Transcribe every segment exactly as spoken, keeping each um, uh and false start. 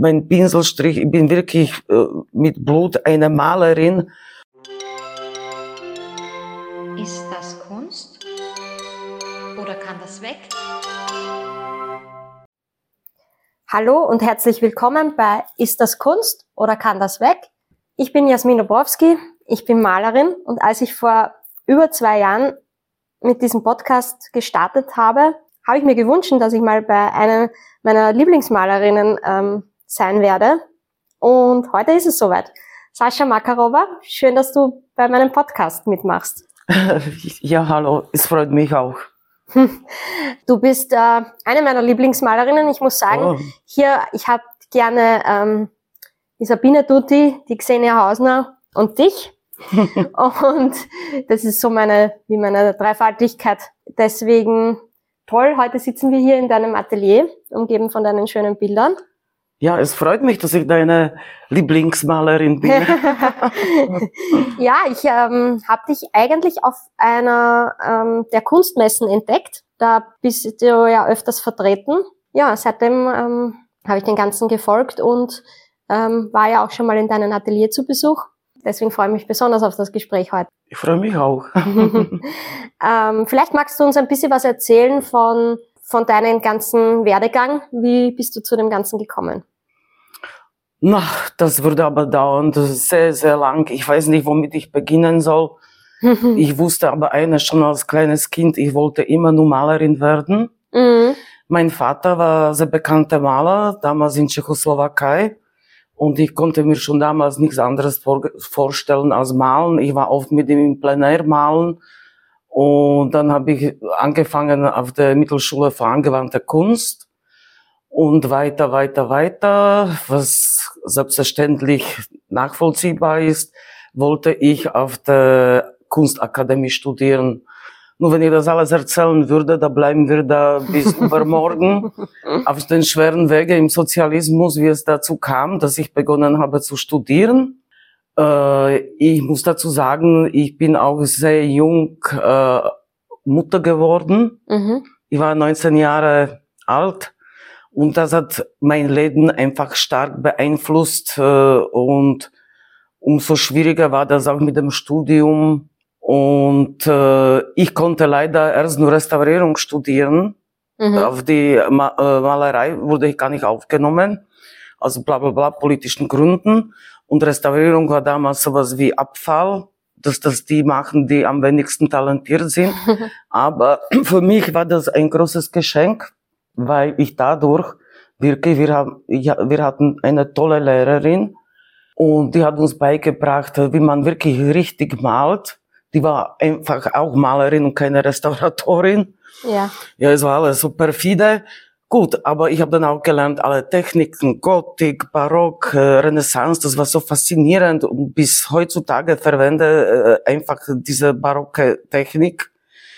mein Pinselstrich, ich bin wirklich äh, mit Blut eine Malerin. Ist das Kunst oder kann das weg? Hallo und herzlich willkommen bei Ist das Kunst oder kann das weg? Ich bin Jasmin Obrowski, ich bin Malerin und als ich vor über zwei Jahren mit diesem Podcast gestartet habe, habe ich mir gewünscht, dass ich mal bei einer meiner Lieblingsmalerinnen ähm, sein werde. Und heute ist es soweit. Sascha Makarova, schön, dass du bei meinem Podcast mitmachst. Ja, hallo, es freut mich auch. Du bist äh, eine meiner Lieblingsmalerinnen. Ich muss sagen, Oh. hier, ich habe gerne ähm, die Sabine Tutti, die Xenia Hausner und dich. Und das ist so meine, wie meine Dreifaltigkeit. Deswegen toll, heute sitzen wir hier in deinem Atelier, umgeben von deinen schönen Bildern. Ja, es freut mich, dass ich deine Lieblingsmalerin bin. Ja, ich ähm, habe dich eigentlich auf einer ähm, der Kunstmessen entdeckt. Da bist du ja öfters vertreten. Ja, seitdem ähm, habe ich den Ganzen gefolgt und ähm, war ja auch schon mal in deinem Atelier zu Besuch. Deswegen freue ich mich besonders auf das Gespräch heute. Ich freue mich auch. ähm, vielleicht magst du uns ein bisschen was erzählen von, von deinem ganzen Werdegang. Wie bist du zu dem Ganzen gekommen? Na, das würde aber dauern, das ist sehr, sehr lang. Ich weiß nicht, womit ich beginnen soll. Ich wusste aber eines schon als kleines Kind, ich wollte immer nur Malerin werden. Mhm. Mein Vater war sehr bekannter Maler, damals in Tschechoslowakei. Und ich konnte mir schon damals nichts anderes vor, vorstellen als malen. Ich war oft mit ihm im Plein-Air malen. Und dann habe ich angefangen auf der Mittelschule für angewandte Kunst. Und weiter, weiter, weiter, was selbstverständlich nachvollziehbar ist, wollte ich auf der Kunstakademie studieren. Nur wenn ich das alles erzählen würde, da bleiben wir da bis übermorgen auf den schweren Wege im Sozialismus, wie es dazu kam, dass ich begonnen habe zu studieren. Äh, ich muss dazu sagen, ich bin auch sehr jung äh, Mutter geworden. Mhm. Ich war neunzehn Jahre alt. Und das hat mein Leben einfach stark beeinflusst äh, und umso schwieriger war das auch mit dem Studium. Und äh, ich konnte leider erst nur Restaurierung studieren. Mhm. Auf die Ma äh, Malerei wurde ich gar nicht aufgenommen, also bla bla bla, politischen Gründen. Und Restaurierung war damals sowas wie Abfall, dass das die machen, die am wenigsten talentiert sind. Aber für mich war das ein großes Geschenk, weil ich dadurch wirklich, wir haben, ja, wir hatten eine tolle Lehrerin und die hat uns beigebracht, wie man wirklich richtig malt. Die war einfach auch Malerin und keine Restauratorin. Ja. Ja, es war alles so perfide. Gut, aber ich habe dann auch gelernt, alle Techniken, Gotik, Barock, äh, Renaissance, das war so faszinierend und bis heutzutage verwende äh, einfach diese barocke Technik.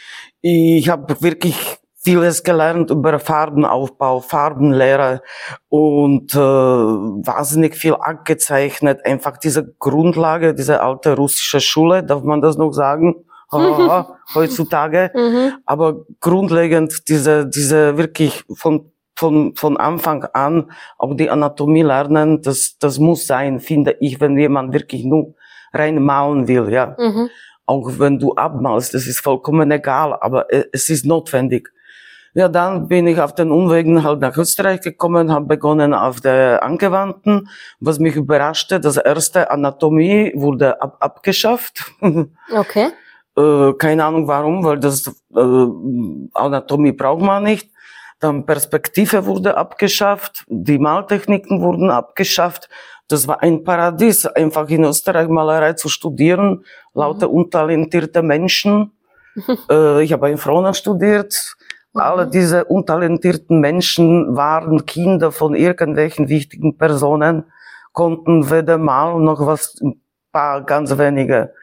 Ich habe wirklich vieles gelernt über Farbenaufbau, Farbenlehre und äh, wahnsinnig viel angezeichnet. Einfach diese Grundlage, diese alte russische Schule, darf man das noch sagen? Haha, heutzutage. Mhm. Aber grundlegend diese, diese wirklich von von von Anfang an auch die Anatomie lernen, das das muss sein, finde ich, wenn jemand wirklich nur rein malen will, ja. Mhm. Auch wenn du abmalst, das ist vollkommen egal, aber es ist notwendig. Ja, dann bin ich auf den Umwegen halt nach Österreich gekommen, habe begonnen auf der Angewandten, was mich überraschte, das erste Anatomie wurde ab abgeschafft. Okay. äh, keine Ahnung warum, weil das äh, Anatomie braucht man nicht. Dann Perspektive wurde abgeschafft, die Maltechniken wurden abgeschafft. Das war ein Paradies, einfach in Österreich Malerei zu studieren, lauter Mhm. untalentierte Menschen. äh, ich habe in Frohna studiert. Alle diese untalentierten Menschen waren Kinder von irgendwelchen wichtigen Personen, konnten weder malen noch was, ein paar ganz wenige.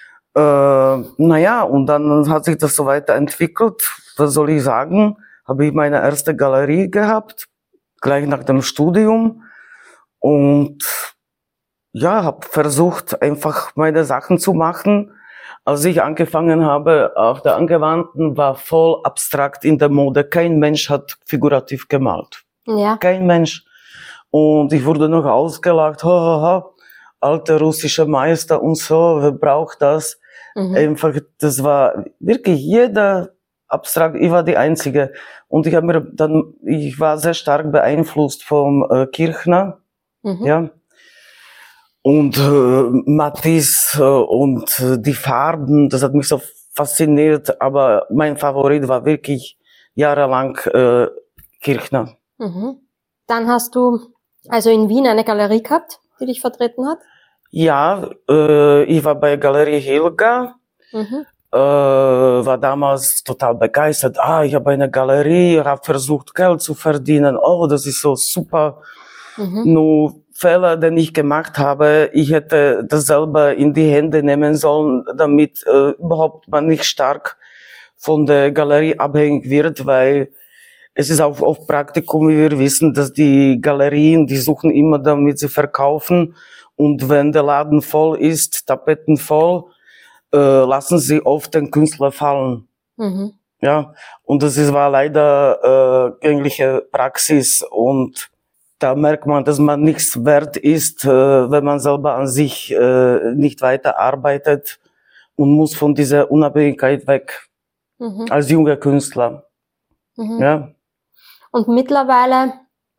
Äh, naja, und dann hat sich das so weiterentwickelt. Was soll ich sagen? Habe ich meine erste Galerie gehabt, gleich nach dem Studium. Und ja, habe versucht, einfach meine Sachen zu machen. Als ich angefangen habe, auf der Angewandten war voll abstrakt in der Mode. Kein Mensch hat figurativ gemalt. Ja. Kein Mensch. Und ich wurde noch ausgelacht, ha, ha, ha, alte russische Meister und so, wer braucht das? Mhm. Einfach, das war wirklich jeder abstrakt, ich war die Einzige. Und ich habe mir dann, ich war sehr stark beeinflusst vom äh, Kirchner, mhm. ja. Und äh, Matisse äh, und äh, die Farben, das hat mich so fasziniert, aber mein Favorit war wirklich jahrelang äh, Kirchner. Mhm. Dann hast du also in Wien eine Galerie gehabt, die dich vertreten hat? Ja, äh, ich war bei Galerie Hilga, mhm. äh, war damals total begeistert. Ah, ich habe eine Galerie, habe versucht Geld zu verdienen. Oh, das ist so super. Mhm. Nur Fehler, den ich gemacht habe, ich hätte das selber in die Hände nehmen sollen, damit äh, überhaupt man nicht stark von der Galerie abhängig wird, weil es ist auch oft Praktikum, wie wir wissen, dass die Galerien, die suchen immer, damit sie verkaufen. Und wenn der Laden voll ist, Tapeten voll, äh, lassen sie oft den Künstler fallen. Mhm. Ja, und das ist, war leider äh, gängliche Praxis. Und da merkt man, dass man nichts wert ist, äh, wenn man selber an sich äh, nicht weiter arbeitet und muss von dieser Unabhängigkeit weg, mhm. als junger Künstler. Mhm. Ja. Und mittlerweile,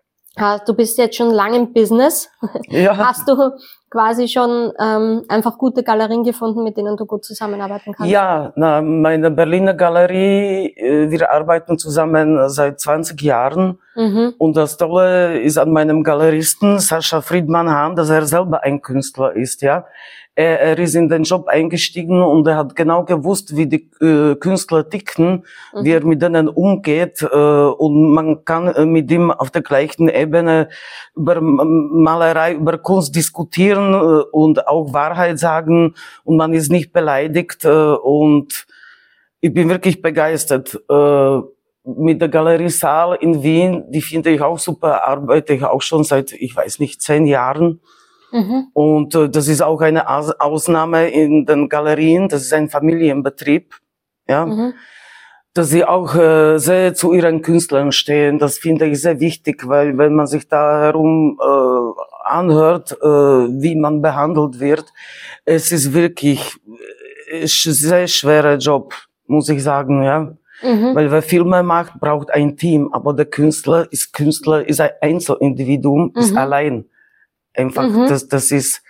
du bist jetzt schon lange im Business, ja. Hast du quasi schon ähm, einfach gute Galerien gefunden, mit denen du gut zusammenarbeiten kannst? Ja, na, meine Berliner Galerie, wir arbeiten zusammen seit zwanzig Jahren. Mhm. Und das Tolle ist an meinem Galeristen, Sascha Friedmann-Hahn, dass er selber ein Künstler ist, ja. Er, er ist in den Job eingestiegen und er hat genau gewusst, wie die äh, Künstler ticken, mhm. wie er mit denen umgeht, äh, und man kann äh, mit ihm auf der gleichen Ebene über Malerei, über Kunst diskutieren äh, und auch Wahrheit sagen und man ist nicht beleidigt, äh, und ich bin wirklich begeistert. Äh, mit der Galerie Saal in Wien, die finde ich auch super, arbeite ich auch schon seit, ich weiß nicht, zehn Jahren. Mhm. Und äh, das ist auch eine Aus- Ausnahme in den Galerien, das ist ein Familienbetrieb, ja, mhm. dass sie auch äh, sehr zu ihren Künstlern stehen, das finde ich sehr wichtig, weil wenn man sich da herum äh, anhört, äh, wie man behandelt wird, es ist wirklich äh, sehr schwerer Job, muss ich sagen, ja. Mhm. Weil wer Filme macht, braucht ein Team, aber der Künstler ist Künstler, ist ein Einzelindividuum, mhm. ist allein. Einfach, mhm. das, das ist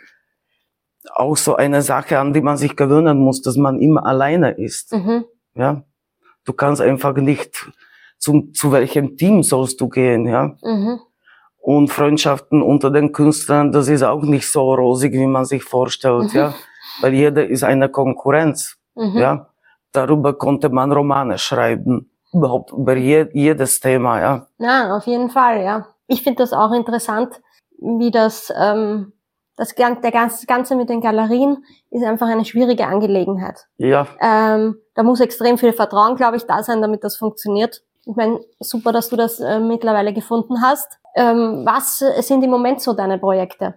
auch so eine Sache, an die man sich gewöhnen muss, dass man immer alleine ist. Mhm. Ja, du kannst einfach nicht zum, zu welchem Team sollst du gehen, ja. Mhm. Und Freundschaften unter den Künstlern, das ist auch nicht so rosig, wie man sich vorstellt, mhm. ja. Weil jeder ist eine Konkurrenz, mhm. ja. Darüber konnte man Romane schreiben, überhaupt über je, jedes Thema, ja. Ja, auf jeden Fall, ja. Ich finde das auch interessant, wie das, ähm, das der ganze, Ganze mit den Galerien ist einfach eine schwierige Angelegenheit. Ja. Ähm, da muss extrem viel Vertrauen, glaube ich, da sein, damit das funktioniert. Ich meine, super, dass du das äh, mittlerweile gefunden hast. Ähm, was sind im Moment so deine Projekte?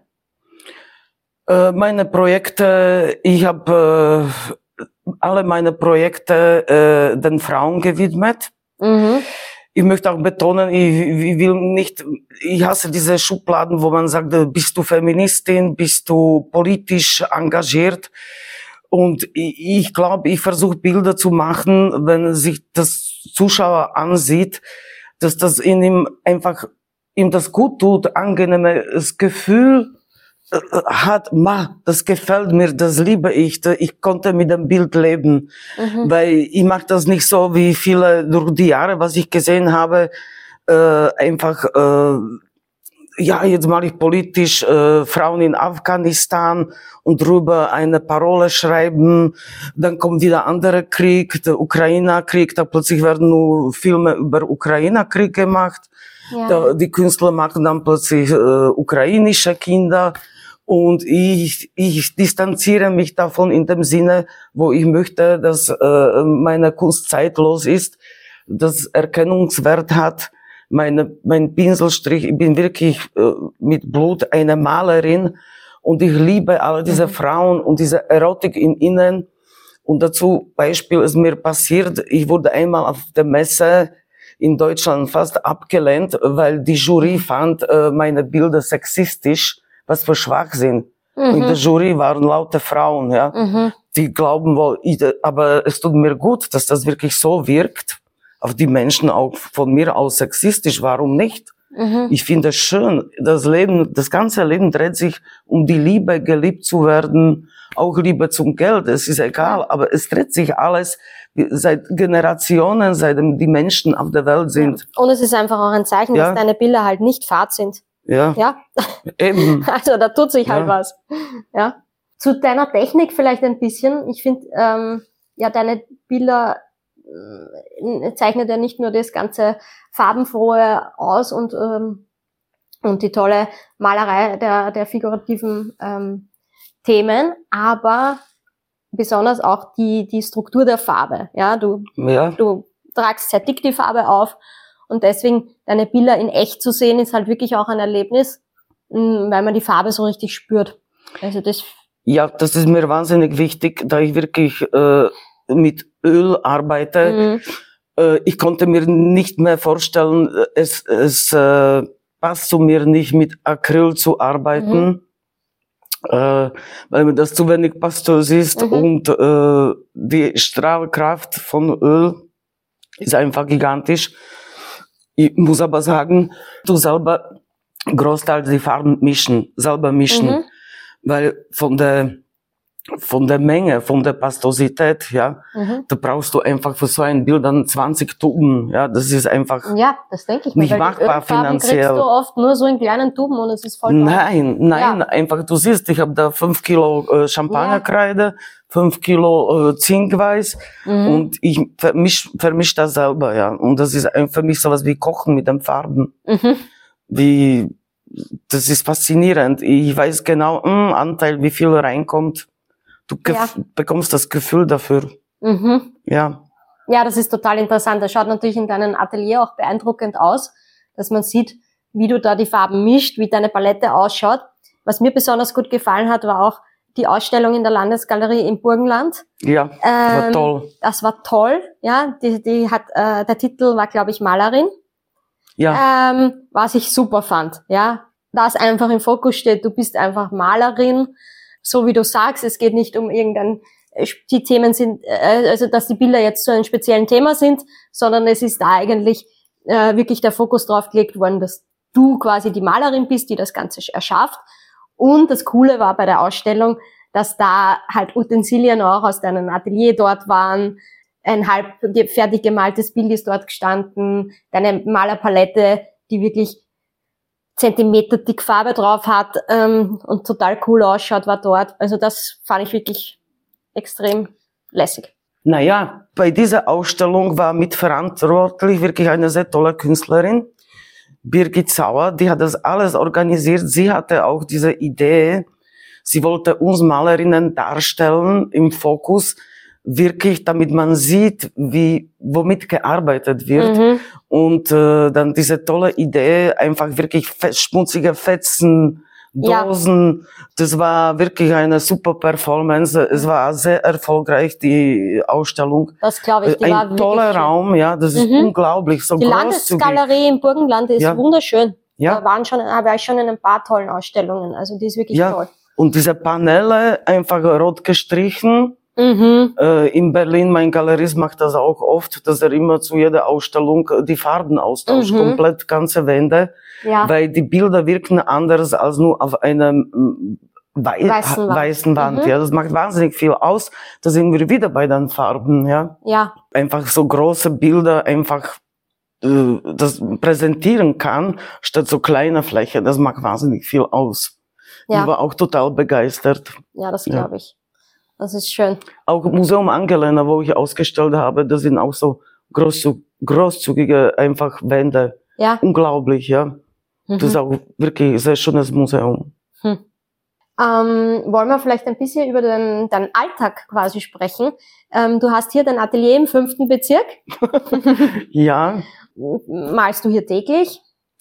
Äh, meine Projekte, ich habe äh, alle meine Projekte äh, den Frauen gewidmet. Mhm. Ich möchte auch betonen, ich, ich will nicht, ich hasse diese Schubladen, wo man sagt, bist du Feministin, bist du politisch engagiert? Und ich, ich glaube, ich versuche Bilder zu machen, wenn sich das Zuschauer ansieht, dass das in ihm einfach, ihm das gut tut, angenehmes Gefühl hat, ma, das gefällt mir, das liebe ich, ich konnte mit dem Bild leben, mhm. weil ich mache das nicht so wie viele durch die Jahre, was ich gesehen habe, äh, einfach, äh, ja, jetzt mache ich politisch äh, Frauen in Afghanistan und drüber eine Parole schreiben, dann kommt wieder anderer Krieg, der Ukraine-Krieg, da plötzlich werden nur Filme über Ukraine-Krieg gemacht, ja. da, die Künstler machen dann plötzlich äh, ukrainische Kinder. Und ich, ich distanziere mich davon in dem Sinne, wo ich möchte, dass äh, meine Kunst zeitlos ist, dass Erkennungswert hat. Meine, mein Pinselstrich, ich bin wirklich äh, mit Blut eine Malerin und ich liebe alle diese mhm. Frauen und diese Erotik in ihnen. Und dazu Beispiel ist mir passiert, ich wurde einmal auf der Messe in Deutschland fast abgelehnt, weil die Jury fand äh, meine Bilder sexistisch, was für Schwachsinn. Mhm. In der Jury waren lauter Frauen, ja. Mhm. Die glauben wohl, aber es tut mir gut, dass das wirklich so wirkt, auf die Menschen auch von mir aus sexistisch, warum nicht? Mhm. Ich finde es schön, das Leben, das ganze Leben dreht sich um die Liebe, geliebt zu werden, auch Liebe zum Geld, es ist egal, aber es dreht sich alles seit Generationen, seitdem die Menschen auf der Welt sind. Ja. Und es ist einfach auch ein Zeichen, ja, dass deine Bilder halt nicht fad sind. Ja. Ja. Eben. Also da tut sich halt ja. was. Ja. Zu deiner Technik vielleicht ein bisschen. Ich finde, ähm, ja, deine Bilder äh, zeichnet ja nicht nur das ganze Farbenfrohe aus und ähm, und die tolle Malerei der der figurativen ähm, Themen, aber besonders auch die die Struktur der Farbe. Ja, du ja. du tragst sehr dick die Farbe auf und deswegen deine Bilder in echt zu sehen ist halt wirklich auch ein Erlebnis, weil man die Farbe so richtig spürt. Also das Ja, das ist mir wahnsinnig wichtig, da ich wirklich äh, mit Öl arbeite. Mhm. Äh, ich konnte mir nicht mehr vorstellen, es, es äh, passt zu mir nicht, mit Acryl zu arbeiten, mhm. äh, weil mir das zu wenig pastös ist, mhm. und äh, die Strahlkraft von Öl ist einfach gigantisch. Ich muss aber sagen, du selber großteils die Farben mischen, selber mischen. Mhm. Weil von der, von der Menge, von der Pastosität, ja, mhm. da brauchst du einfach für so ein Bild dann zwanzig Tuben, ja, das ist einfach ja, das denke ich nicht mir, machbar finanziell. Kriegst du oft nur so in kleinen Tuben und es ist voll Nein, nein, ja. einfach, du siehst, ich habe da fünf Kilo äh, Champagnerkreide, ja. fünf Kilo äh, Zinkweiß, mhm. und ich vermisch, vermisch das selber, ja, und das ist für mich sowas wie Kochen mit den Farben, mhm. wie das ist faszinierend. Ich weiß genau, mh, Anteil, wie viel reinkommt. Du ja. bekommst das Gefühl dafür. Mhm. Ja. Ja, das ist total interessant. Das schaut natürlich in deinem Atelier auch beeindruckend aus, dass man sieht, wie du da die Farben mischt, wie deine Palette ausschaut. Was mir besonders gut gefallen hat, war auch die Ausstellung in der Landesgalerie im Burgenland. Ja, das war ähm, toll. Das war toll. Ja, die, die hat, äh, der Titel war, glaube ich, Malerin. Ja. Ähm, was ich super fand, ja, dass einfach im Fokus steht, du bist einfach Malerin, so wie du sagst, es geht nicht um irgendein, die Themen sind, äh, also dass die Bilder jetzt zu einem speziellen Thema sind, sondern es ist da eigentlich äh, wirklich der Fokus drauf gelegt worden, dass du quasi die Malerin bist, die das Ganze erschafft. Und das Coole war bei der Ausstellung, dass da halt Utensilien auch aus deinem Atelier dort waren, ein halb fertig gemaltes Bild ist dort gestanden, deine Malerpalette, die wirklich Zentimeter dick Farbe drauf hat ähm, und total cool ausschaut, war dort. Also das fand ich wirklich extrem lässig. Naja, bei dieser Ausstellung war mitverantwortlich wirklich eine sehr tolle Künstlerin, Birgit Sauer, die hat das alles organisiert. Sie hatte auch diese Idee, sie wollte uns Malerinnen darstellen im Fokus, wirklich, damit man sieht, wie, womit gearbeitet wird. Mhm. Und äh, dann diese tolle Idee, einfach wirklich fett, schmutzige Fetzen, Dosen, ja. Das war wirklich eine super Performance. Es war sehr erfolgreich, die Ausstellung. Das glaube ich, die Ein war toller Raum, ja, das ist mhm. unglaublich. So die Landesgalerie im Burgenland ist ja. wunderschön. Ja. Da waren schon, war ich schon in ein paar tollen Ausstellungen, also die ist wirklich ja. toll. Und diese Paneele einfach rot gestrichen. Mhm. Äh, in Berlin, mein Galerist macht das auch oft, dass er immer zu jeder Ausstellung die Farben austauscht, mhm. komplett ganze Wände, ja. weil die Bilder wirken anders als nur auf einer wei weißen Wand. Weißen Wand. Mhm. Ja, das macht wahnsinnig viel aus. Da sind wir wieder bei den Farben, ja. Ja. Einfach so große Bilder einfach äh, das präsentieren kann, statt so kleiner Fläche. Das macht wahnsinnig viel aus. Ja. Ich war auch total begeistert. Ja, das glaube ja. ich. Das ist schön. Auch Museum Angelena, wo ich ausgestellt habe, das sind auch so großzü großzügige einfach Wände. Ja. Unglaublich, ja. Mhm. Das ist auch wirklich ein sehr schönes Museum. Hm. Ähm, wollen wir vielleicht ein bisschen über den, deinen Alltag quasi sprechen? Ähm, du hast hier dein Atelier im fünften Bezirk. Ja. Malst du hier täglich?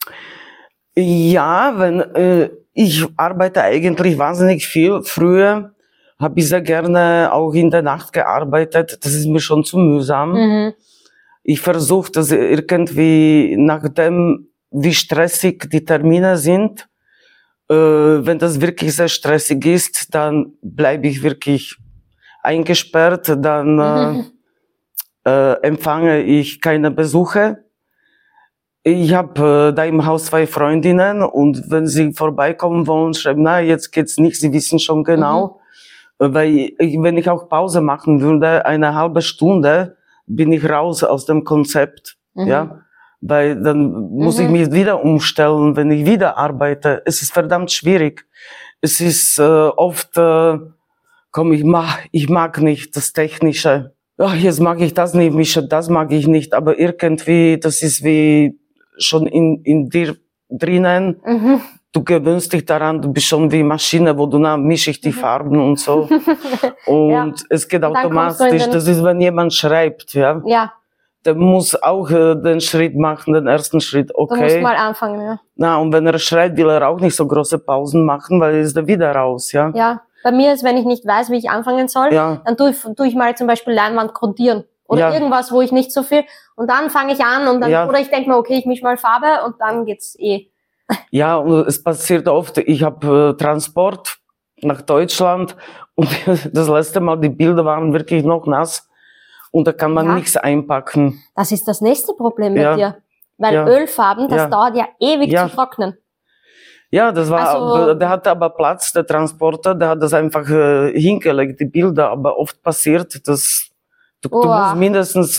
Ja, wenn äh, ich arbeite eigentlich wahnsinnig viel. Früher habe ich sehr gerne auch in der Nacht gearbeitet. Das ist mir schon zu mühsam. Mhm. ich versuche das irgendwie, nachdem, wie stressig die Termine sind, äh, wenn das wirklich sehr stressig ist, dann bleibe ich wirklich eingesperrt, dann äh, äh, empfange ich keine Besuche. Ich habe äh, da im Haus zwei Freundinnen und wenn sie vorbeikommen wollen, schreiben, na, jetzt geht's nicht, sie wissen schon genau. Mhm. Weil ich, wenn ich auch Pause machen würde, eine halbe Stunde, bin ich raus aus dem Konzept, mhm. ja. Weil dann muss mhm. ich mich wieder umstellen, wenn ich wieder arbeite. Es ist verdammt schwierig. Es ist äh, oft, äh, komm, ich mag, ich mag nicht das Technische. Ach, jetzt mag ich das nicht, mich, das mag ich nicht. Aber irgendwie, das ist wie schon in, in dir drinnen. Mhm. Du gewöhnst dich daran, du bist schon wie Maschine, wo du, na, mische ich die mhm. Farben und so. Und ja. es geht automatisch. Das ist, wenn jemand schreibt, ja. Ja. Der muss auch äh, den Schritt machen, den ersten Schritt, okay. Du musst mal anfangen, ja. Na, und wenn er schreibt, will er auch nicht so große Pausen machen, weil er ist da wieder raus, ja. Ja. Bei mir ist, wenn ich nicht weiß, wie ich anfangen soll, ja. dann tue ich, tue ich mal zum Beispiel Leinwand grundieren. Oder ja. irgendwas, wo ich nicht so viel, und dann fange ich an und dann, ja. oder ich denke mir, okay, ich mische mal Farbe und dann geht's eh. Ja, und es passiert oft, ich habe äh, Transport nach Deutschland und das letzte Mal, die Bilder waren wirklich noch nass und da kann man ja. nichts einpacken. Das ist das nächste Problem ja. mit dir. Weil ja. Ölfarben, das ja. dauert ja ewig ja. zu trocknen. Ja, das war, also, der hatte aber Platz, der Transporter, der hat das einfach äh, hingelegt, die Bilder, aber oft passiert, dass du, du musst mindestens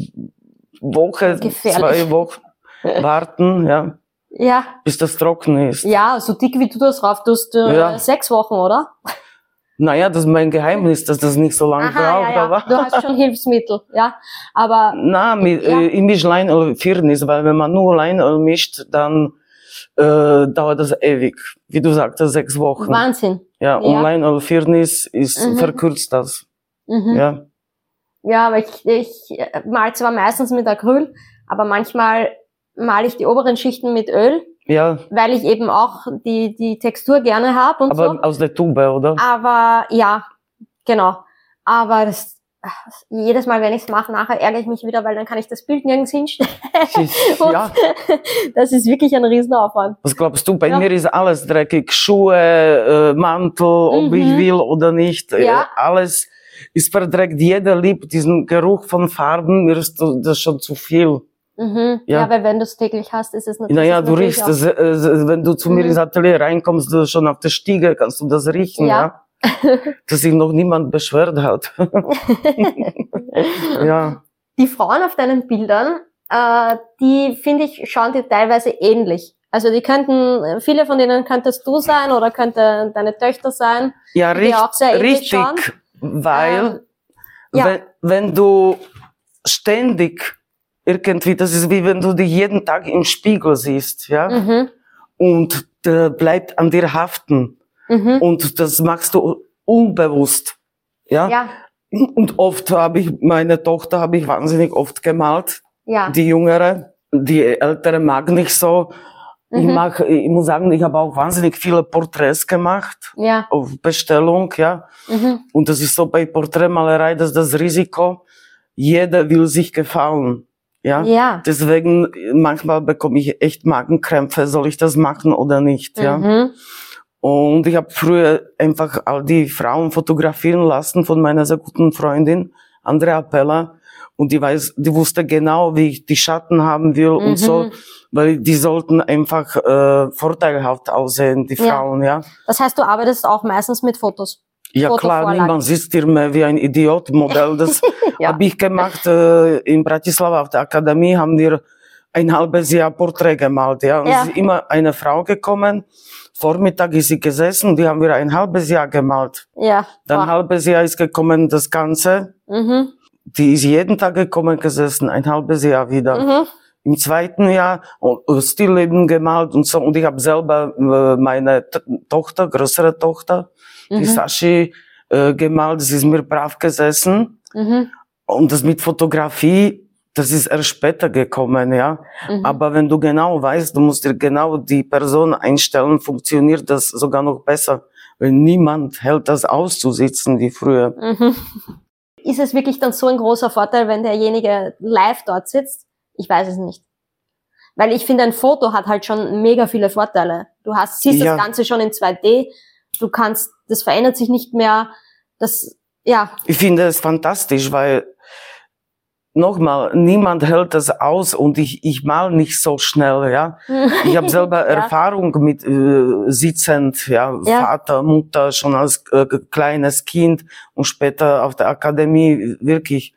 Woche, zwei Wochen warten, ja. Ja. Bis das trocken ist. Ja, so dick wie du das rauf tust, äh, ja. sechs Wochen, oder? Naja, das ist mein Geheimnis, dass das nicht so lange Aha, braucht. Ja, ja. Aber du hast schon Hilfsmittel, ja. Aber. Na, mit, ja. äh, ich mische Leinöl Firnis, weil wenn man nur Leinöl mischt, dann äh, dauert das ewig. Wie du sagtest, sechs Wochen. Wahnsinn. Ja, und ja. Leinöl Firnis ist, mhm. verkürzt das. Mhm. Ja. Ja, aber ich, ich mal zwar meistens mit Acryl, aber manchmal male ich die oberen Schichten mit Öl, ja. weil ich eben auch die die Textur gerne habe und aber so. Aber aus der Tube, oder? Aber ja, genau. Aber das, jedes Mal, wenn ich es mache, nachher ärgere ich mich wieder, weil dann kann ich das Bild nirgends hinstellen. Ja. Das ist wirklich ein Riesenaufwand. Was glaubst du? Bei ja. mir ist alles dreckig. Schuhe, äh, Mantel, ob mhm. ich will oder nicht. Ja. Äh, alles ist verdreckt. Jeder liebt diesen Geruch von Farben. Mir ist das schon zu viel. Mhm. Ja. ja, weil wenn du es täglich hast, ist es natürlich. Naja, du riechst es, äh, wenn du zu mir mhm. ins Atelier reinkommst, du schon auf der Stiege, kannst du das riechen, ja. ja? Dass sich noch niemand beschwert hat. Ja. Die Frauen auf deinen Bildern, äh, die finde ich, schauen dir teilweise ähnlich. Also die könnten, viele von denen könntest du sein oder könnte deine Töchter sein. Ja, die auch sehr ähnlich richtig, schauen. weil ähm, ja. wenn, wenn du ständig irgendwie, das ist wie wenn du dich jeden Tag im Spiegel siehst, ja, mhm. und der bleibt an dir haften mhm. und das machst du unbewusst, ja. ja. Und oft habe ich, meine Tochter habe ich wahnsinnig oft gemalt, ja. die Jüngere, die Ältere mag nicht so. Mhm. Ich mag, ich muss sagen, ich habe auch wahnsinnig viele Porträts gemacht, ja. auf Bestellung, ja. Mhm. Und das ist so bei Porträtmalerei, dass das Risiko, jeder will sich gefallen. Ja? ja, deswegen manchmal bekomme ich echt Magenkrämpfe, soll ich das machen oder nicht, ja. Mhm. Und ich habe früher einfach all die Frauen fotografieren lassen von meiner sehr guten Freundin, Andrea Pella, und die weiß, die wusste genau, wie ich die Schatten haben will mhm. und so, weil die sollten einfach äh, vorteilhaft aussehen, die Frauen, ja. ja. Das heißt, du arbeitest auch meistens mit Fotos? Ja klar, niemand sitzt hier mehr wie ein Idiot-Modell. Das ja. habe ich gemacht äh, in Bratislava auf der Akademie, haben wir ein halbes Jahr Porträt gemalt. Ja, und ja. es ist immer eine Frau gekommen, Vormittag ist sie gesessen, die haben wir ein halbes Jahr gemalt. Ja. Dann ein halbes Jahr ist gekommen das Ganze. Mhm. Die ist jeden Tag gekommen, gesessen, ein halbes Jahr wieder. Mhm. Im zweiten Jahr uh, Stillleben gemalt und so. Und ich habe selber äh, meine T- Tochter, größere Tochter, die mhm. Sashi, äh, gemalt. Sie ist mir brav gesessen. Mhm. Und das mit Fotografie, das ist erst später gekommen, ja. Mhm. Aber wenn du genau weißt, du musst dir genau die Person einstellen, funktioniert das sogar noch besser. Weil niemand hält das auszusitzen wie früher. Mhm. Ist es wirklich dann so ein großer Vorteil, wenn derjenige live dort sitzt? Ich weiß es nicht. Weil ich finde, ein Foto hat halt schon mega viele Vorteile. Du hast, siehst ja das Ganze schon in zwei D, du kannst, das verändert sich nicht mehr, das, ja. Ich finde es fantastisch, weil, nochmal, niemand hält das aus und ich, ich mal nicht so schnell, ja. Ich habe selber ja. Erfahrung mit äh, sitzend, ja, ja, Vater, Mutter, schon als äh, kleines Kind und später auf der Akademie, wirklich.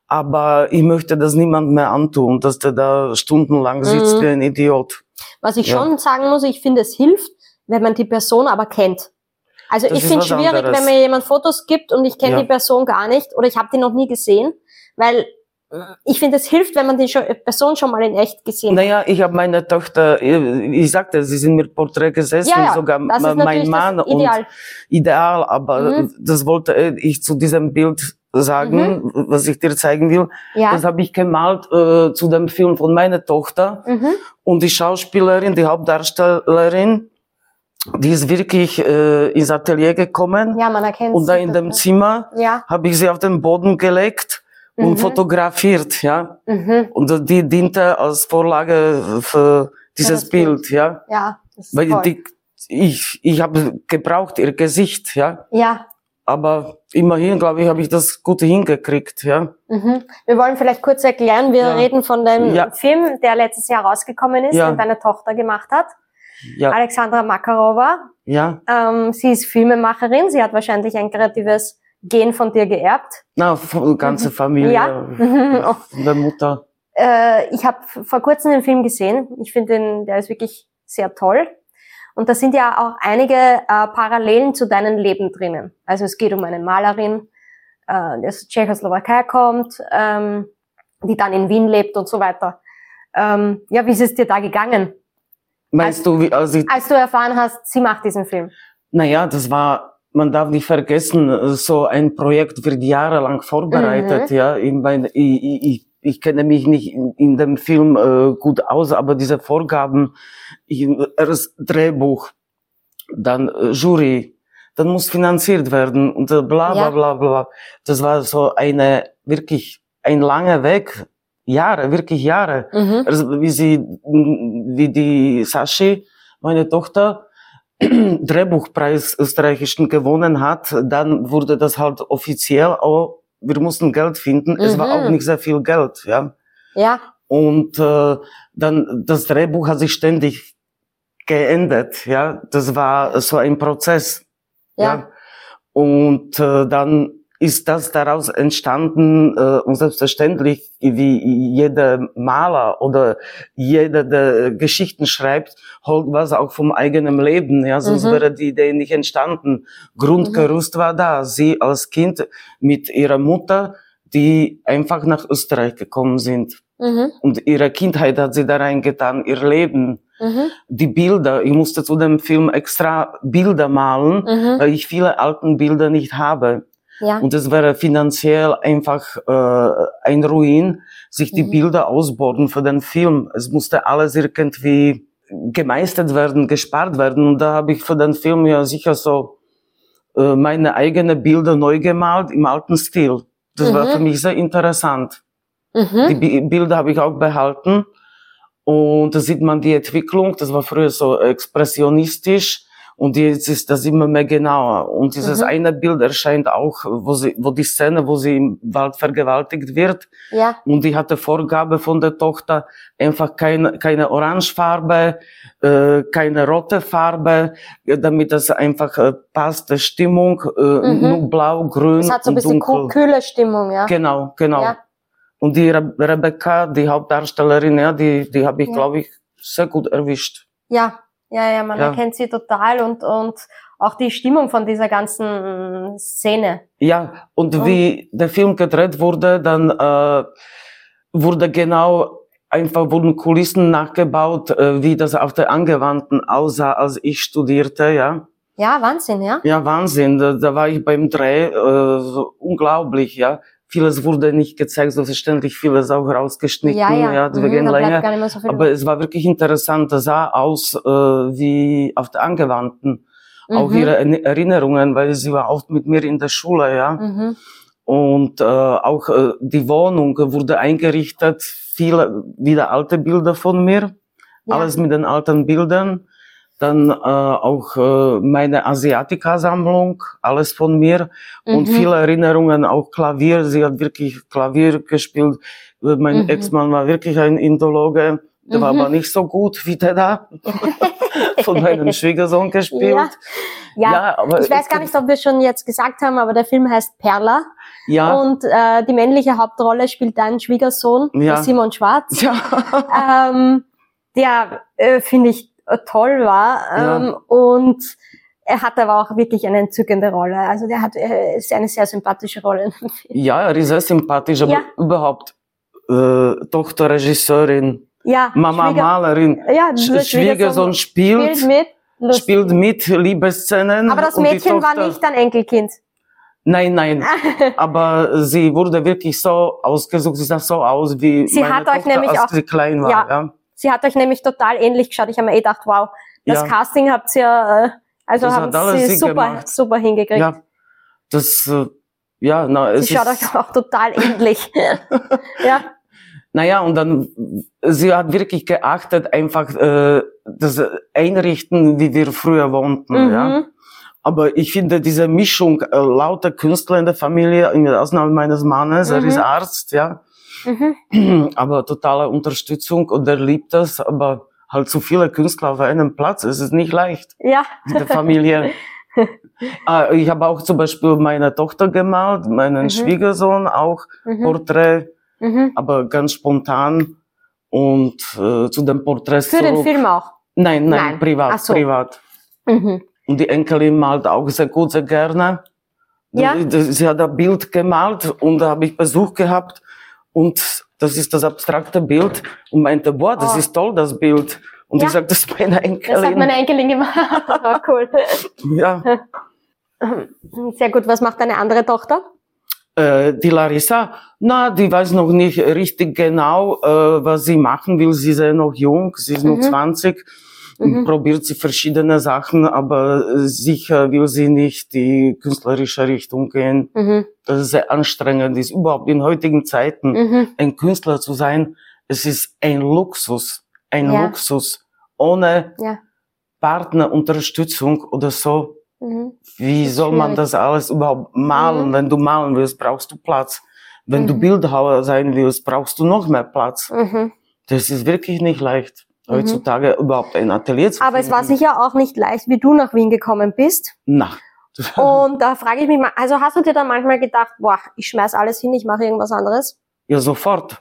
Aber ich möchte das niemand mehr antun, dass der da stundenlang sitzt mhm. wie ein Idiot. Was ich ja. schon sagen muss, ich finde, es hilft, wenn man die Person aber kennt. Also das ich finde es schwierig, anderes. Wenn mir jemand Fotos gibt und ich kenne ja. die Person gar nicht oder ich habe die noch nie gesehen, weil ich finde, es hilft, wenn man die Person schon mal in echt gesehen hat. Naja, ich habe meine Tochter, ich sagte, sie sind mit Porträt gesessen, ja, ja, sogar mein Mann und ideal. ideal, aber mhm. das wollte ich zu diesem Bild sagen, mhm. was ich dir zeigen will. Ja. Das habe ich gemalt äh, zu dem Film von meiner Tochter mhm. und die Schauspielerin, die Hauptdarstellerin, die ist wirklich äh, ins Atelier gekommen ja, man erkennt und da in dem Zimmer ja. habe ich sie auf den Boden gelegt und mhm. fotografiert, ja. Mhm. Und die diente als Vorlage für dieses ja, Bild, Bild, ja. Ja, das ist weil toll. Die, ich ich habe gebraucht ihr Gesicht, ja. Ja. Aber immerhin, glaube ich, habe ich das gut hingekriegt, ja. Mhm. Wir wollen vielleicht kurz erklären, wir ja. reden von dem ja. Film, der letztes Jahr rausgekommen ist, ja. den deine Tochter gemacht hat. Ja. Alexandra Makarova. Ja. Ähm, sie ist Filmemacherin, sie hat wahrscheinlich ein kreatives Gen von dir geerbt. Na, von der ganzen Familie, ja. von der Mutter. Äh, ich habe vor kurzem den Film gesehen. Ich finde den, der ist wirklich sehr toll. Und da sind ja auch einige äh, Parallelen zu deinem Leben drinnen. Also es geht um eine Malerin, äh, die aus Tschechoslowakei kommt, ähm, die dann in Wien lebt und so weiter. Ähm, ja, wie ist es dir da gegangen? Meinst als, du, wie, als, ich, als du erfahren hast, sie macht diesen Film? Naja, das war, man darf nicht vergessen, so ein Projekt wird jahrelang vorbereitet, mhm. ja. Ich meine, ich, ich, ich kenne mich nicht in, in dem Film äh, gut aus, aber diese Vorgaben, ich, erst Drehbuch, dann äh, Jury, dann muss finanziert werden und äh, bla bla ja. bla bla. Das war so eine, wirklich ein langer Weg, Jahre, wirklich Jahre. Mhm. Also wie sie, wie die Sashi, meine Tochter, Drehbuchpreis österreichischen gewonnen hat, dann wurde das halt offiziell auch, wir mussten Geld finden, mhm. es war auch nicht sehr viel Geld, ja. Ja. Und äh, dann, das Drehbuch hat sich ständig geändert, ja. Das war so ein Prozess, ja. ja. Und äh, dann ist das daraus entstanden, äh, und selbstverständlich, wie jeder Maler oder jeder, der Geschichten schreibt, holt was auch vom eigenen Leben, ja, sonst mhm. wäre die Idee nicht entstanden. Grundgerüst mhm. war da, sie als Kind mit ihrer Mutter, die einfach nach Österreich gekommen sind. Mhm. Und ihre Kindheit hat sie da reingetan, ihr Leben. Mhm. Die Bilder, ich musste zu dem Film extra Bilder malen, mhm. weil ich viele alten Bilder nicht habe. Ja. Und es wäre finanziell einfach äh, ein Ruin, sich die mhm. Bilder ausborgen für den Film. Es musste alles irgendwie gemeistert werden, gespart werden. Und da habe ich für den Film ja sicher so äh, meine eigenen Bilder neu gemalt im alten Stil. Das mhm. war für mich sehr interessant. Mhm. Die B- Bilder habe ich auch behalten. Und da sieht man die Entwicklung. Das war früher so expressionistisch. Und jetzt ist das immer mehr genauer. Und dieses mhm. eine Bild erscheint auch, wo sie, wo die Szene, wo sie im Wald vergewaltigt wird. Ja. Und die hatte Vorgabe von der Tochter, einfach keine, keine Orangefarbe, äh, keine rote Farbe, damit das einfach äh, passt, die Stimmung, äh, mhm. nur blau, grün und dunkel. Es hat so ein bisschen dunkel. kühle Stimmung, ja. Genau, genau. Ja. Und die Re- Rebecca, die Hauptdarstellerin, ja, die, die habe ich, ja. glaube ich, sehr gut erwischt. Ja. Ja, ja, man ja. erkennt sie total und, und auch die Stimmung von dieser ganzen Szene. Ja, und, und wie der Film gedreht wurde, dann äh, wurde genau, einfach wurden Kulissen nachgebaut, äh, wie das auf der Angewandten aussah, als ich studierte, ja. Ja, Wahnsinn, ja. Ja, Wahnsinn, da, da war ich beim Dreh, äh, so unglaublich, ja. Vieles wurde nicht gezeigt, selbstverständlich vieles auch rausgeschnitten, ja, ja. ja wegen mhm, länger. Gar nicht mehr so viel aber es war wirklich interessant, das sah aus äh, wie auf der Angewandten. Mhm. Auch ihre Erinnerungen, weil sie war oft mit mir in der Schule, ja. Mhm. Und äh, auch äh, die Wohnung wurde eingerichtet, viele wieder alte Bilder von mir, Ja. alles mit den alten Bildern. Dann äh, auch äh, meine Asiatica-Sammlung, alles von mir. Und Mhm. viele Erinnerungen, auch Klavier. Sie hat wirklich Klavier gespielt. Mein Mhm. Ex-Mann war wirklich ein Indologe. Der war Mhm. aber nicht so gut wie der da. Von meinem Schwiegersohn gespielt. Ja. Ja, Ja, aber ich weiß es gar gibt- nicht, ob wir schon jetzt gesagt haben, aber der Film heißt Perla. Ja, Und äh, die männliche Hauptrolle spielt dein Schwiegersohn, Ja. der Simon Schwarz, ja. ähm, der, äh, finde ich, äh, toll war. Ähm, Ja. Und er hat aber auch wirklich eine entzückende Rolle. Also der hat äh, ist eine sehr sympathische Rolle in dem Film. Ja, er ist sehr sympathisch, aber Ja. überhaupt äh, Tochter Regisseurin, Ja, Mama Schwieger- Malerin, Ja, Sch der Schwiegersohn spielt, spielt mit. Lustig. spielt mit, Liebeszenen. Aber das und die Mädchen war Tochter- nicht dein Enkelkind. Nein, nein. Aber sie wurde wirklich so ausgesucht, sie sah so aus wie Sie meine hat euch Tochter, nämlich als auch- sie klein war. Ja. Ja. Sie hat euch nämlich total ähnlich geschaut. Ich habe mir eh gedacht, wow, das Ja. Casting habt ihr, äh, also Das haben hat alles sie sie super, gemacht. super hingekriegt. Ja, das, äh, ja, na, es Sie schaut ist, euch auch total ähnlich. Ja. naja, und dann, sie hat wirklich geachtet, einfach, äh, das Einrichten, wie wir früher wohnten, ja. Mhm. Aber ich finde diese Mischung, äh, lauter Künstler in der Familie, in der Ausnahme meines Mannes, er Mhm. ist Arzt, ja. Mhm. Aber totale Unterstützung und er liebt das, aber halt zu viele Künstler auf einem Platz, es ist nicht leicht Ja. in der Familie. Ah, ich habe auch zum Beispiel meine Tochter gemalt, meinen Mhm. Schwiegersohn auch, Mhm. Porträt, Mhm. aber ganz spontan. Und äh, zu den Porträts Für den zurück. Film auch. Nein, nein, Nein. privat, Ach so. privat. Mhm. Und die Enkelin malt auch sehr gut, sehr gerne. Ja. Die- Sie hat ein Bild gemalt und da habe ich Besuch gehabt und das ist das abstrakte Bild und meinte, boah, das Oh. ist toll, das Bild. Und Ja. ich sagte, das ist meine Das hat Enkelin. meine Enkelin gemacht. Oh, cool. Ja. Sehr gut. Was macht deine andere Tochter? Äh, die Larissa, na, die weiß noch nicht richtig genau, äh, was sie machen will. Sie ist ja noch jung, sie ist nur Mhm. zwanzig. Mhm. Probiert sie verschiedene Sachen, aber äh, sicher will sie nicht die künstlerische Richtung gehen. Mhm. Das ist sehr anstrengend, ist überhaupt in heutigen Zeiten Mhm. ein Künstler zu sein. Es ist ein Luxus, ein Ja. Luxus. Ohne Ja. Partnerunterstützung oder so, Mhm. wie Das ist soll man schwierig. das alles überhaupt malen? Mhm. Wenn du malen willst, brauchst du Platz. Wenn du Mhm. Bildhauer sein willst, brauchst du noch mehr Platz. Mhm. Das ist wirklich nicht leicht, Mhm. heutzutage überhaupt ein Atelier zu Aber es war finden. sicher auch nicht leicht, wie du nach Wien gekommen bist. Na. Und da frage ich mich mal, also hast du dir dann manchmal gedacht, boah, ich schmeiß alles hin, ich mache irgendwas anderes? Ja, sofort.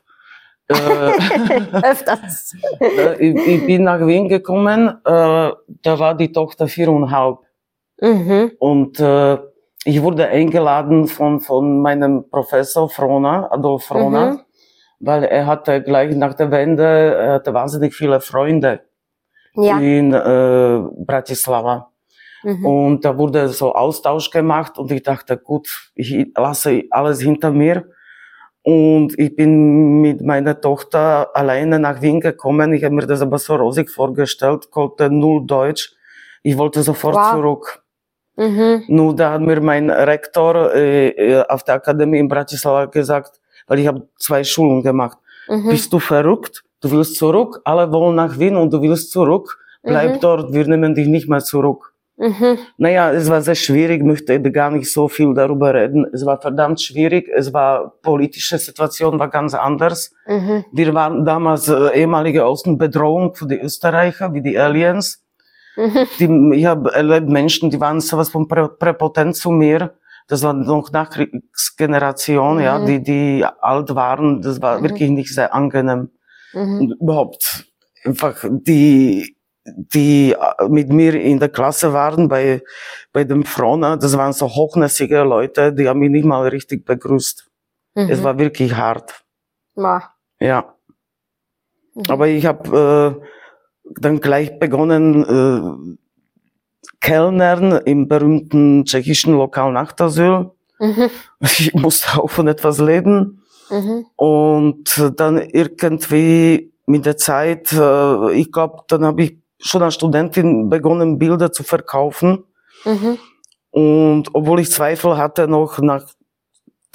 äh, Öfters. äh, ich, ich bin nach Wien gekommen, äh, da war die Tochter viereinhalb. Mhm. Und äh, ich wurde eingeladen von, von meinem Professor Frohna, Adolf Frohna, Mhm. weil er hatte gleich nach der Wende, er hatte wahnsinnig viele Freunde Ja. in äh, Bratislava. Mhm. Und da wurde so Austausch gemacht und ich dachte, gut, ich lasse alles hinter mir. Und ich bin mit meiner Tochter alleine nach Wien gekommen. Ich habe mir das aber so rosig vorgestellt, konnte null Deutsch. Ich wollte sofort Wow. zurück. Mhm. Nur da hat mir mein Rektor äh, äh, auf der Akademie in Bratislava gesagt, weil ich habe zwei Schulen gemacht. Mhm. Bist du verrückt? Du willst zurück? Alle wollen nach Wien und du willst zurück? Bleib Mhm. dort, wir nehmen dich nicht mehr zurück. Mhm. Naja, es war sehr schwierig, möchte gar nicht so viel darüber reden. Es war verdammt schwierig, es war, politische Situation war ganz anders. Mhm. Wir waren damals äh, ehemalige Außenbedrohung für die Österreicher, wie die Aliens. Mhm. Die, ich habe erlebt Menschen, die waren sowas von prä, präpotent zu mir. Das war noch Nachkriegsgeneration, Mhm. ja, die, die alt waren. Das war Mhm. wirklich nicht sehr angenehm. Mhm. Und überhaupt einfach die, die äh, mit mir in der Klasse waren bei, bei dem Frohna, das waren so hochnäsige Leute, die haben mich nicht mal richtig begrüßt. Mhm. Es war wirklich hart, Wow. ja. Mhm. Aber ich habe äh, dann gleich begonnen, äh, Kellnern im berühmten tschechischen Lokal Nachtasyl. Mhm. Ich musste auch von etwas leben. Mhm. Und dann irgendwie mit der Zeit, äh, ich glaube, dann habe ich schon als Studentin begonnen, Bilder zu verkaufen. Mhm. Und obwohl ich Zweifel hatte noch nach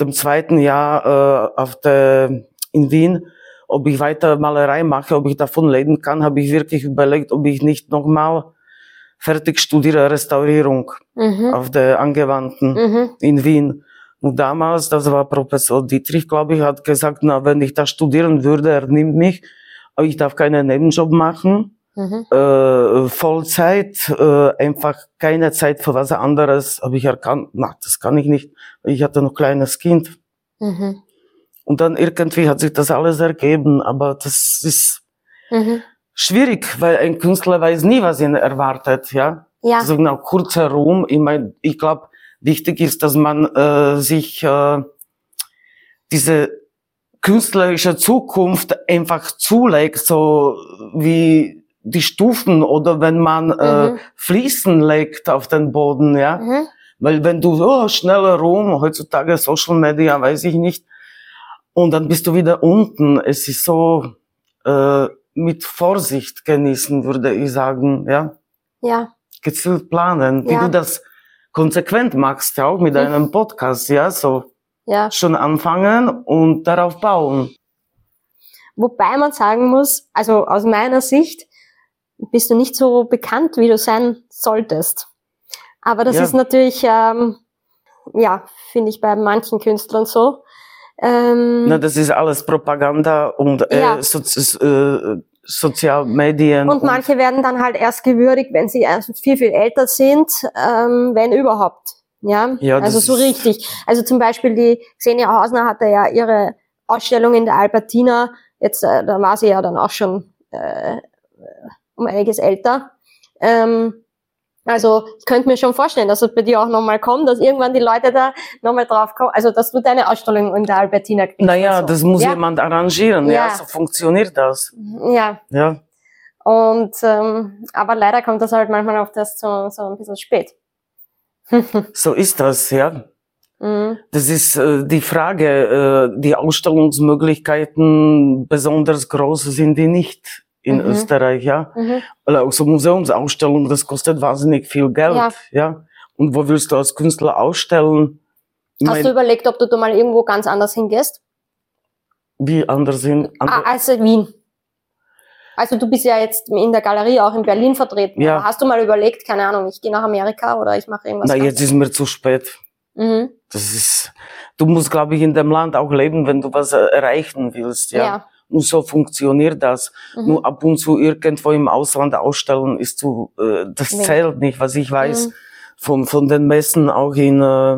dem zweiten Jahr äh, auf der, in Wien, ob ich weiter Malerei mache, ob ich davon leben kann, habe ich wirklich überlegt, ob ich nicht nochmal fertig studiere Restaurierung Mhm. auf der Angewandten Mhm. in Wien. Und damals, das war Professor Dietrich, glaube ich, hat gesagt, na, wenn ich das studieren würde, er nimmt mich, aber ich darf keinen Nebenjob machen, Mhm. äh, Vollzeit, äh, einfach keine Zeit für was anderes, habe ich erkannt, na, das kann ich nicht, ich hatte noch ein kleines Kind. Mhm. Und dann irgendwie hat sich das alles ergeben, aber das ist Mhm. schwierig, weil ein Künstler weiß nie, was ihn erwartet, ja. Ja. So genau, kurzer Ruhm, ich meine, ich glaube, wichtig ist, dass man äh, sich äh, diese künstlerische Zukunft einfach zulegt, so wie die Stufen oder wenn man äh, Mhm. Fliesen legt auf den Boden, ja. Mhm. Weil wenn du, oh, schneller Ruhm, heutzutage Social Media, weiß ich nicht, und dann bist du wieder unten. Es ist so äh, mit Vorsicht genießen, würde ich sagen, ja. Ja. Gezielt planen, wie Ja. du das konsequent machst, ja, auch mit deinem Podcast, ja, so Ja. schon anfangen und darauf bauen. Wobei man sagen muss, also aus meiner Sicht bist du nicht so bekannt, wie du sein solltest. Aber das Ja. ist natürlich, ähm, ja, finde ich bei manchen Künstlern so. Ähm, Na, das ist alles Propaganda und äh, Ja. Sozi äh, Sozialmedien. und manche werden dann halt erst gewürdigt, wenn sie erst viel, viel älter sind, ähm, wenn überhaupt. Ja, Ja, also das so ist- richtig. Also zum Beispiel die Xenia Hausner hatte ja ihre Ausstellung in der Albertina. Jetzt, äh, da war sie ja dann auch schon äh, um einiges älter. Ähm, also ich könnte mir schon vorstellen, dass es bei dir auch nochmal kommt, dass irgendwann die Leute da nochmal drauf kommen. Also dass du deine Ausstellung in der Albertina kriegst. Naja, und so. das muss ja? jemand arrangieren, ja. Ja. So funktioniert das. Ja, Ja. und ähm, aber leider kommt das halt manchmal auf das so, so ein bisschen spät. So ist das, ja. Mhm. Das ist äh, die Frage, äh, die Ausstellungsmöglichkeiten besonders groß sind die nicht in Mhm. Österreich, ja. Mhm. Weil auch so Museumsausstellungen, das kostet wahnsinnig viel Geld, Ja. ja. Und wo willst du als Künstler ausstellen? Ich Hast mein, du überlegt, ob du da mal irgendwo ganz anders hingehst? wie anders sind Ah, andere, als Wien. Also du bist ja jetzt in der Galerie auch in Berlin vertreten. Ja. Aber hast du mal überlegt, keine Ahnung, ich gehe nach Amerika oder ich mache irgendwas? na, ganz- jetzt ist mir zu spät. Mhm. Das ist, du musst, glaube ich, in dem Land auch leben, wenn du was äh, erreichen willst, ja. Ja. Und so funktioniert das. Mhm. Nur ab und zu irgendwo im Ausland ausstellen ist zu, äh, das Wenig. zählt nicht, was ich weiß. Mhm. Von, von den Messen auch in, äh,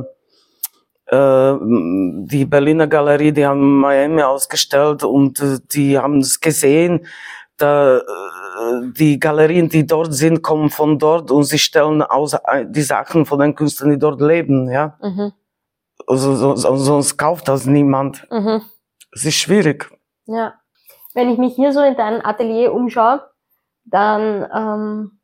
äh, die Berliner Galerie, die haben Miami ausgestellt und äh, die haben es gesehen, da, äh, die Galerien, die dort sind, kommen von dort und sie stellen aus äh, die Sachen von den Künstlern, die dort leben, ja. Mhm. Also, so, so, sonst kauft das niemand. Mhm. Es ist schwierig. Ja. Wenn ich mich hier so in deinem Atelier umschaue, dann ähm,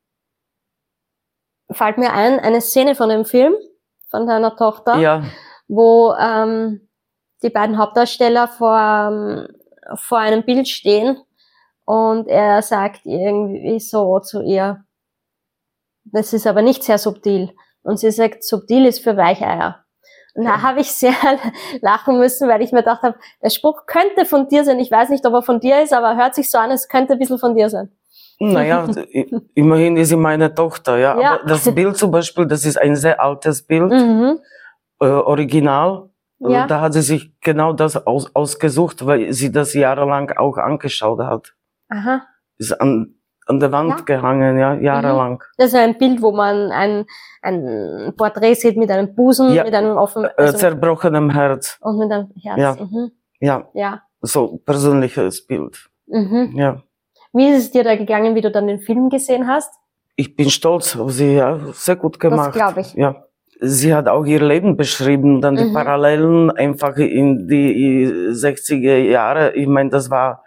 fällt mir ein, eine Szene von dem Film, von deiner Tochter, Ja, wo ähm, die beiden Hauptdarsteller vor, ähm, vor einem Bild stehen und er sagt irgendwie so zu ihr, das ist aber nicht sehr subtil. Und sie sagt, subtil ist für Weicheier. Und da habe ich sehr lachen müssen, weil ich mir gedacht habe, der Spruch könnte von dir sein. Ich weiß nicht, ob er von dir ist, aber hört sich so an, es könnte ein bisschen von dir sein. naja, i- immerhin ist sie meine Tochter, ja. Ja. Aber das Bild zum Beispiel, das ist ein sehr altes Bild, Mhm. äh, original. Ja. Da hat sie sich genau das aus, ausgesucht, weil sie das jahrelang auch angeschaut hat. Aha. Ist an, an der Wand Ja. gehangen, ja, jahrelang. Das ist ein Bild, wo man ein, ein Porträt sieht mit einem Busen, Ja. mit einem offenen, Äh, also, zerbrochenem Herz. und mit einem Herz. Ja. Mhm. Ja, Ja. so persönliches Bild. Mhm. Ja. Wie ist es dir da gegangen, wie du dann den Film gesehen hast? Ich bin stolz auf sie, ja, sehr gut gemacht. glaub ich. Ja. Sie hat auch ihr Leben beschrieben, dann die Mhm. Parallelen einfach in die sechziger Jahre. Ich meine, das war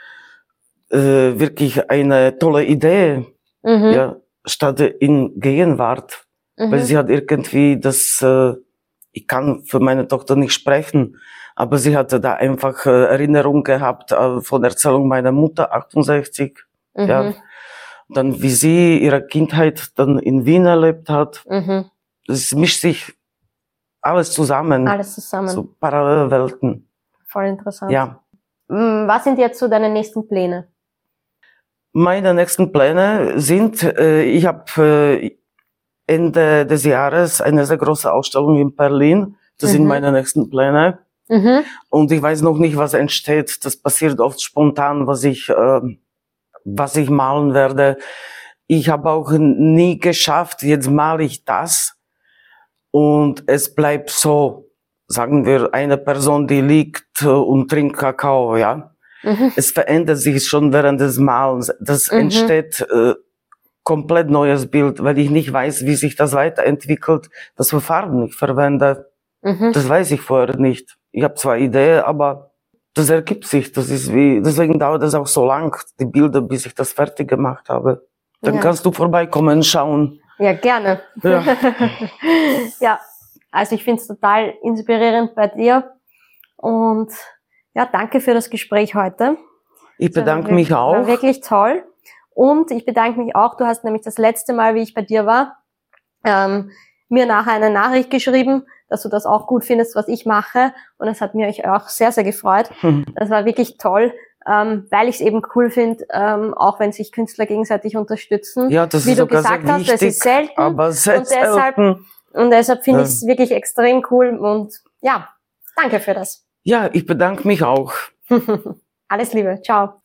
äh, wirklich eine tolle Idee, Mhm. ja, statt in Gegenwart. Mhm. Weil sie hat irgendwie das, äh, ich kann für meine Tochter nicht sprechen, aber sie hatte da einfach äh, Erinnerung gehabt äh, von Erzählung meiner Mutter, achtundsechzig. Mhm. Ja. Dann wie sie ihre Kindheit dann in Wien erlebt hat. Mhm. Das mischt sich alles zusammen. Alles zusammen. So Parallelwelten. Voll interessant. Ja. Was sind jetzt so deine nächsten Pläne? Meine nächsten Pläne sind, äh, ich habe äh, Ende des Jahres eine sehr große Ausstellung in Berlin. Das Mhm. sind meine nächsten Pläne. Mhm. Und ich weiß noch nicht, was entsteht. Das passiert oft spontan, was ich, äh, was ich malen werde. Ich habe auch nie geschafft, jetzt male ich das. Und es bleibt so, sagen wir, eine Person, die liegt äh, und trinkt Kakao, ja. Mhm. Es verändert sich schon während des Malens. Das Mhm. entsteht äh, komplett neues Bild, weil ich nicht weiß, wie sich das weiterentwickelt, was für Farben ich verwende. Mhm. Das weiß ich vorher nicht. Ich habe zwar Ideen, aber das ergibt sich. Das ist wie, deswegen dauert es auch so lang, die Bilder, bis ich das fertig gemacht habe. Dann Ja. kannst du vorbeikommen und schauen. Ja, gerne. Ja. Ja, also ich finde es total inspirierend bei dir. Und ja, danke für das Gespräch heute. Ich bedanke war, mich War auch. wirklich toll. Und ich bedanke mich auch, du hast nämlich das letzte Mal, wie ich bei dir war, ähm, mir nachher eine Nachricht geschrieben, dass du das auch gut findest, was ich mache. Und es hat mir auch sehr, sehr gefreut. Hm. Das war wirklich toll, ähm, weil ich es eben cool finde, ähm, auch wenn sich Künstler gegenseitig unterstützen. Ja, das Wie ist du sogar gesagt sehr hast, wichtig, das ist selten. aber sehr Und deshalb- selten. Und deshalb finde Ja. ich es wirklich extrem cool. Und ja, danke für das. Ja, ich bedanke mich auch. Alles Liebe. Ciao.